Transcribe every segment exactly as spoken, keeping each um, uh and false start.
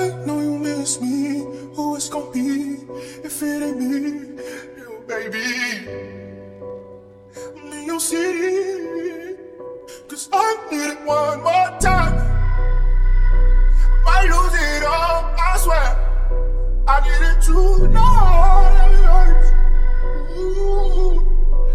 I know you miss me. Who it's gon' be if it ain't me, you baby? In your city, cause I need it one more time. Might lose it all, I swear. I need it tonight. Ooh.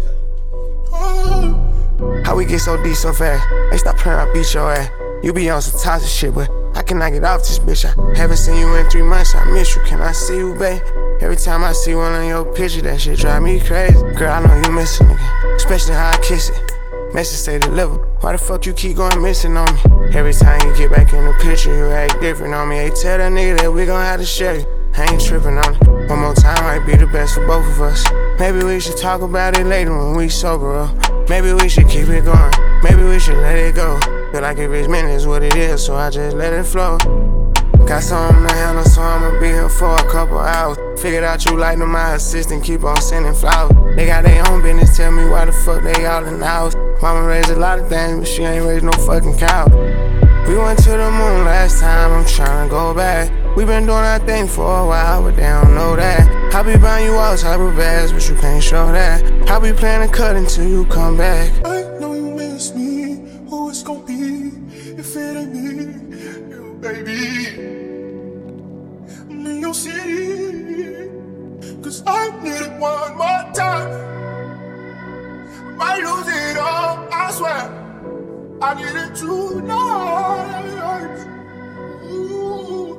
Oh. How we get so deep so fast? Hey, stop playing, I beat your ass. You be on some toxic shit, but I cannot get off this bitch. I haven't seen you in three months, I miss you. Can I see you, babe? Every time I see one on your picture, that shit drive me crazy. Girl, I know you missing again, especially how I kiss it. Message say deliver. Why the fuck you keep going missing on me? Every time you get back in the picture, you act different on me. Hey, tell that nigga that we gon' have to share you. I ain't tripping on it. One more time might be the best for both of us. Maybe we should talk about it later when we sober up. Maybe we should keep it going. Maybe we should let it go. Feel like every minute is what it is, so I just let it flow. Got something to handle, so I'ma be here for a couple hours. Figured out you like my assistant, keep on sending flowers. They got their own business, tell me why the fuck they all in the house. Mama raised a lot of things, but she ain't raised no fucking cow. We went to the moon last time, I'm tryna go back. We been doing our thing for a while, but they don't know that. I be buying you all type of bags, but you can't show that. I be playing a cut until you come back. I know you miss me, who it's gon' be if it ain't me, you baby. In your city, cause I need it one more time. Might lose it all, I swear. I need it tonight. Ooh.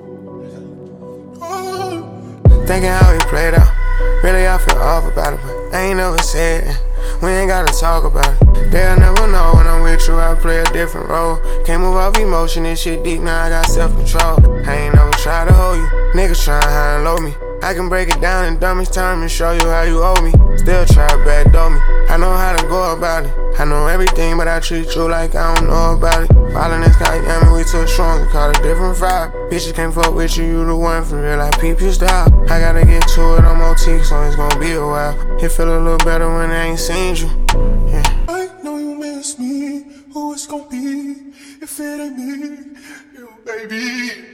Oh. Thinking how we played out, really I feel off about it, but I ain't never said it. We ain't gotta talk about it. They'll never know when I'm with you, I play a different role. Can't move off emotion, this shit deep, now I got self-control. I ain't never tried to hold you, niggas trying high and low me. I can break it down in dumbest terms and show you how you owe me. Still try to backdoor me, I know how to go about it. I know everything, but I treat you like I don't know about it. Falling this guy, yeah, me, we too strong, call it different vibe. Bitches can't fuck with you, you the one for real, I peep your style. I gotta get to it on M O T, so it's gonna be a while. It feel a little better when I ain't seen you, yeah. I know you miss me, who it's gon' be if it ain't me, you baby.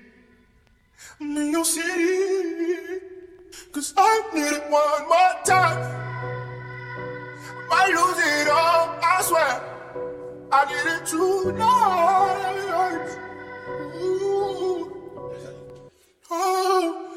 In your city, cause I need it one more time. Might lose it all, I swear. I need it tonight. Ooh. Oh.